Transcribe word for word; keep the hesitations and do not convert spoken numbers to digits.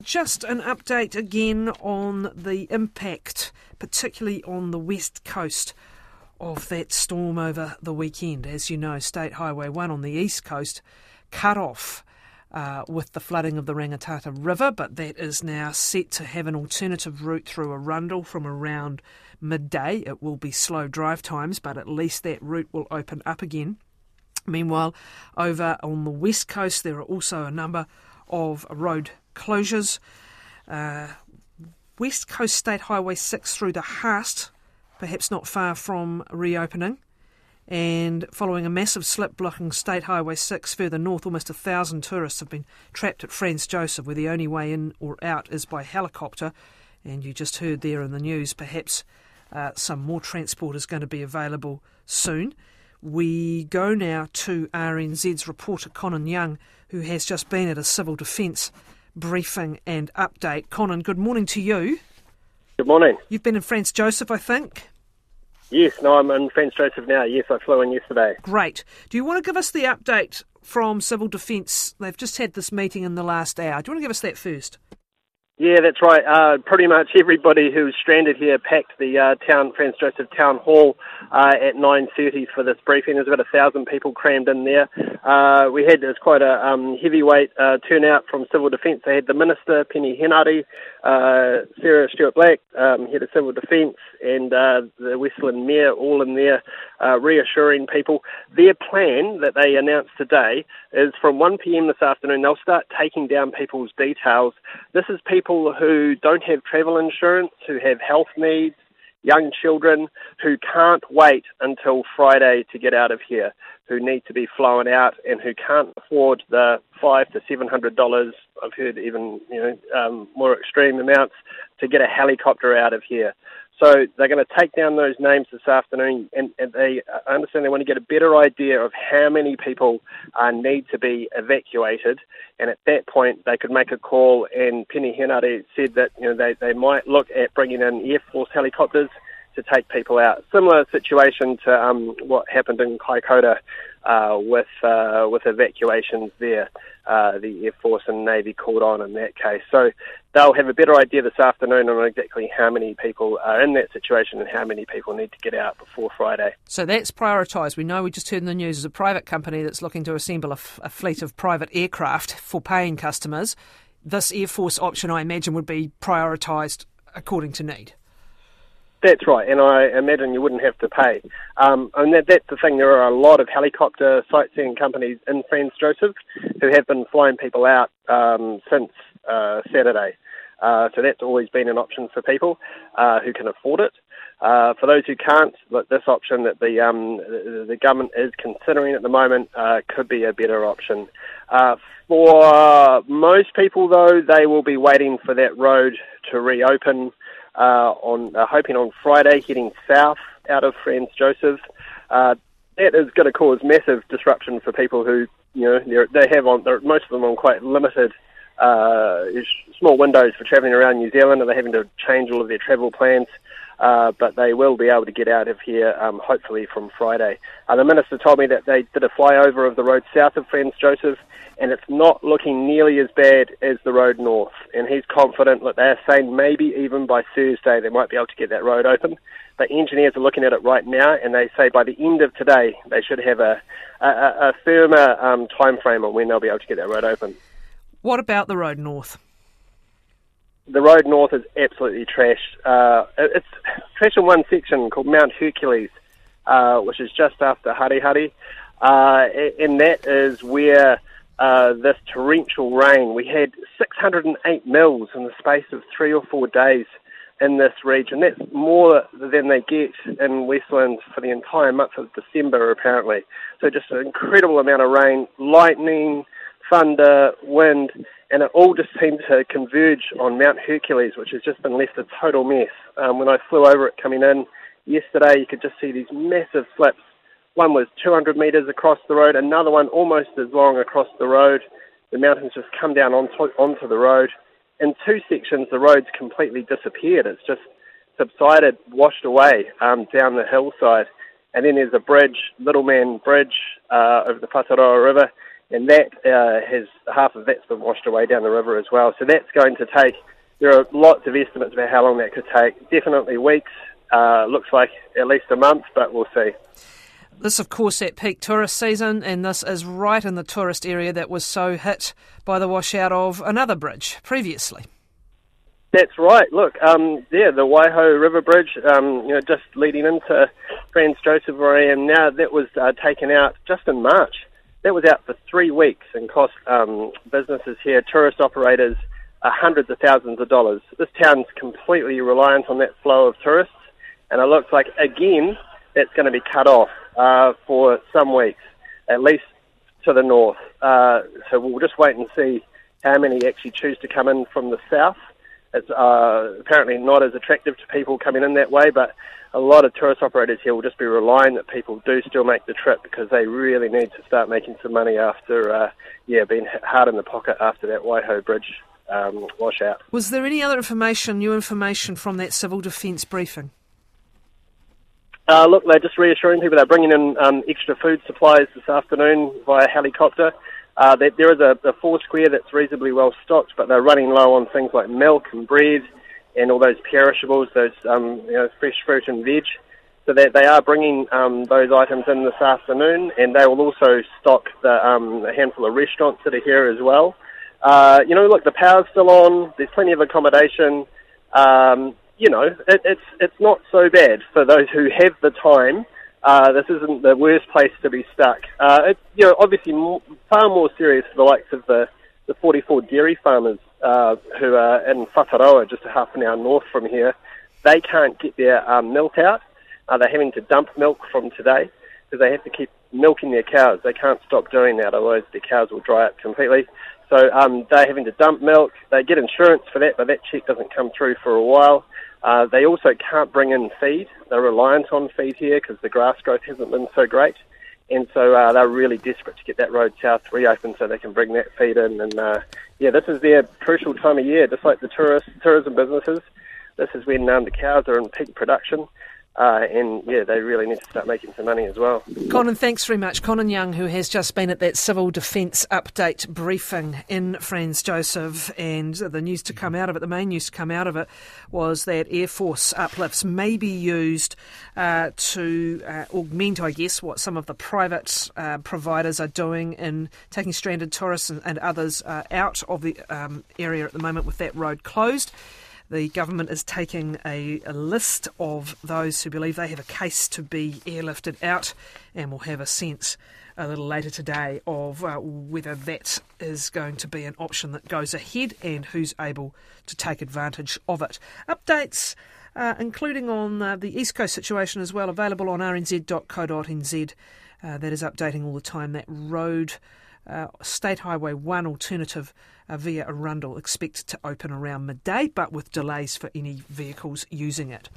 Just an update again on the impact, particularly on the west coast of that storm over the weekend. As you know, State Highway one on the east coast cut off uh, with the flooding of the Rangitata River, but that is now set to have an alternative route through Arundel from around midday. It will be slow drive times, but at least that route will open up again. Meanwhile, over on the west coast, there are also a number of road closures. Uh, West Coast State Highway six through to Haast, perhaps not far from reopening. And following a massive slip blocking State Highway six further north, almost a thousand tourists have been trapped at Franz Josef, where the only way in or out is by helicopter. And you just heard there in the news, perhaps uh, some more transport is going to be available soon. We go now to R N Z's reporter Conan Young, who has just been at a civil defence briefing and update. Conan, good morning to you. Good morning. You've been in Franz Josef, I think? Yes, no, I'm in Franz Josef now. Yes, I flew in yesterday. Great. Do you want to give us the update from Civil Defence? They've just had this meeting in the last hour. Do you want to give us that first? Yeah, that's right. Uh, pretty much everybody who's stranded here packed the uh, town Franz Josef Town Hall uh, at nine thirty for this briefing. There's about a thousand people crammed in there. Uh, we had there's quite a um, heavyweight uh, turnout from Civil Defence. They had the Minister, Penny Henare, uh, Sarah Stewart-Black, um, head of Civil Defence, and uh, the Westland Mayor, all in there uh, reassuring people. Their plan that they announced today is from one p.m. this afternoon, they'll start taking down people's details. This is people who don't have travel insurance, who have health needs, young children who can't wait until Friday to get out of here, who need to be flown out and who can't afford the five to seven hundred dollars. I've heard even you know um, more extreme amounts to get a helicopter out of here. So they're going to take down those names this afternoon, and, and they I understand they want to get a better idea of how many people uh, need to be evacuated. And at that point, they could make a call. And Penny Henare said that you know they, they might look at bringing in Air Force helicopters to take people out. Similar situation to um, what happened in Kaikoura uh, with uh, with evacuations there. Uh, the Air Force and Navy called on in that case. So they'll have a better idea this afternoon on exactly how many people are in that situation and how many people need to get out before Friday. So that's prioritised. We know, we just heard in the news, there's a private company that's looking to assemble a, f- a fleet of private aircraft for paying customers. This Air Force option, I imagine, would be prioritised according to need. That's right, and I imagine you wouldn't have to pay. Um, and that, that's the thing, there are a lot of helicopter sightseeing companies in Franz Josef who have been flying people out um, since uh, Saturday. Uh, so that's always been an option for people uh, who can afford it. Uh, for those who can't, look, this option that the, um, the, the government is considering at the moment uh, could be a better option. Uh, for most people, though, they will be waiting for that road to reopen. Uh, on uh, hoping on Friday, heading south out of Franz Josef. Uh, that is going to cause massive disruption for people who, you know, they have on most of them on quite limited uh, small windows for travelling around New Zealand, and they're having to change all of their travel plans. Uh, but they will be able to get out of here, um, hopefully from Friday. Uh, the Minister told me that they did a flyover of the road south of Franz Josef, and it's not looking nearly as bad as the road north. And he's confident that they're saying maybe even by Thursday they might be able to get that road open. But engineers are looking at it right now, and they say by the end of today they should have a, a, a firmer um, time frame on when they'll be able to get that road open. What about the road north? The road north is absolutely trashed. Uh, it's trashed in one section called Mount Hercules, uh, which is just after Harihari. Uh, and that is where uh, this torrential rain, we had six hundred eight mils in the space of three or four days in this region. That's more than they get in Westland for the entire month of December, apparently. So just an incredible amount of rain, lightning, thunder, wind, and it all just seemed to converge on Mount Hercules, which has just been left a total mess. Um, when I flew over it coming in yesterday, you could just see these massive slips. One was two hundred metres across the road, another one almost as long across the road. The mountains just come down onto, onto the road. In two sections, the road's completely disappeared. It's just subsided, washed away um, down the hillside. And then there's a bridge, Little Man Bridge, uh, over the Whataroa River. and that uh, has half of that's been washed away down the river as well. So that's going to take, there are lots of estimates about how long that could take, definitely weeks, uh, looks like at least a month, but we'll see. This, of course, at peak tourist season, and this is right in the tourist area that was so hit by the washout of another bridge previously. That's right. Look, um, yeah, the Waiho River Bridge, um, you know, just leading into Franz Josef where I am now, that was uh, taken out just in March. That was out for three weeks and cost um, businesses here, tourist operators, uh, hundreds of thousands of dollars. This town's completely reliant on that flow of tourists, and it looks like, again, that's going to be cut off uh, for some weeks, at least to the north. Uh, so we'll just wait and see how many actually choose to come in from the south. It's uh, apparently not as attractive to people coming in that way, but a lot of tourist operators here will just be relying that people do still make the trip because they really need to start making some money after, uh, yeah, being hard in the pocket after that Waiho Bridge um, washout. Was there any other information, new information from that civil defence briefing? Uh, look, they're just reassuring people they're bringing in um, extra food supplies this afternoon via helicopter. Uh, there, there is a, a four square that's reasonably well stocked, but they're running low on things like milk and bread and all those perishables, those um, you know, fresh fruit and veg. So they, they are bringing um, those items in this afternoon, and they will also stock the, um, a handful of restaurants that are here as well. Uh, you know, look, the power's still on. There's plenty of accommodation. Um, you know, it, it's it's not so bad for those who have the time. Uh, this isn't the worst place to be stuck. Uh, it's, you know, obviously more, far more serious for the likes of the, the forty-four dairy farmers uh, who are in Whataroa, just a half an hour north from here. They can't get their um, milk out. Uh, they're having to dump milk from today because they have to keep milking their cows. They can't stop doing that, otherwise the cows will dry up completely. So um, they're having to dump milk. They get insurance for that, but that check doesn't come through for a while. Uh, they also can't bring in feed. They're reliant on feed here because the grass growth hasn't been so great. And so uh, they're really desperate to get that road south reopened so they can bring that feed in. And uh, yeah, this is their crucial time of year, just like the tourist, tourism businesses. This is when um, the cows are in peak production. Uh, and yeah, they really need to start making some money as well. Conan, thanks very much. Conan Young, who has just been at that civil defence update briefing in Franz Josef, and the news to come out of it, the main news to come out of it, was that Air Force uplifts may be used uh, to uh, augment, I guess, what some of the private uh, providers are doing in taking stranded tourists and, and others uh, out of the um, area at the moment with that road closed. The government is taking a, a list of those who believe they have a case to be airlifted out, and we'll have a sense a little later today of uh, whether that is going to be an option that goes ahead and who's able to take advantage of it. Updates, uh, including on uh, the East Coast situation as well, available on r n z dot co dot n z. Uh, that is updating all the time. That road, uh, State Highway one alternative uh, via Arundel, expected to open around midday, but with delays for any vehicles using it.